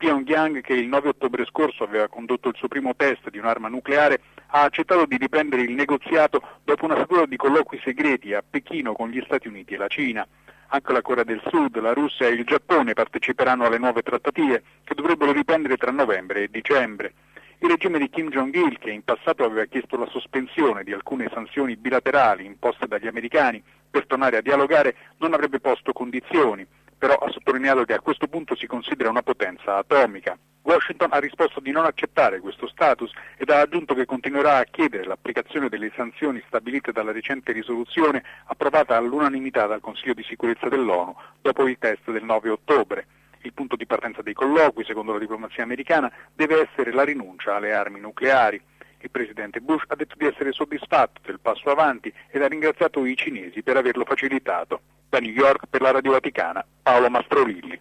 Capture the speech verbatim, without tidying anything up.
Pyongyang, che il nove ottobre scorso aveva condotto il suo primo test di un'arma nucleare, ha accettato di riprendere il negoziato dopo una seduta di colloqui segreti a Pechino con gli Stati Uniti e la Cina. Anche la Corea del Sud, la Russia e il Giappone parteciperanno alle nuove trattative, che dovrebbero riprendere tra novembre e dicembre. Il regime di Kim Jong-il, che in passato aveva chiesto la sospensione di alcune sanzioni bilaterali imposte dagli americani per tornare a dialogare, non avrebbe posto condizioni, però ha sottolineato che a questo punto si considera una potenza atomica. Washington ha risposto di non accettare questo status ed ha aggiunto che continuerà a chiedere l'applicazione delle sanzioni stabilite dalla recente risoluzione approvata all'unanimità dal Consiglio di sicurezza dell'ONU dopo il test del nove ottobre. Il punto di partenza dei colloqui, secondo la diplomazia americana, deve essere la rinuncia alle armi nucleari. Il presidente Bush ha detto di essere soddisfatto del passo avanti ed ha ringraziato i cinesi per averlo facilitato. Da New York per la Radio Vaticana, Paolo Mastrolilli.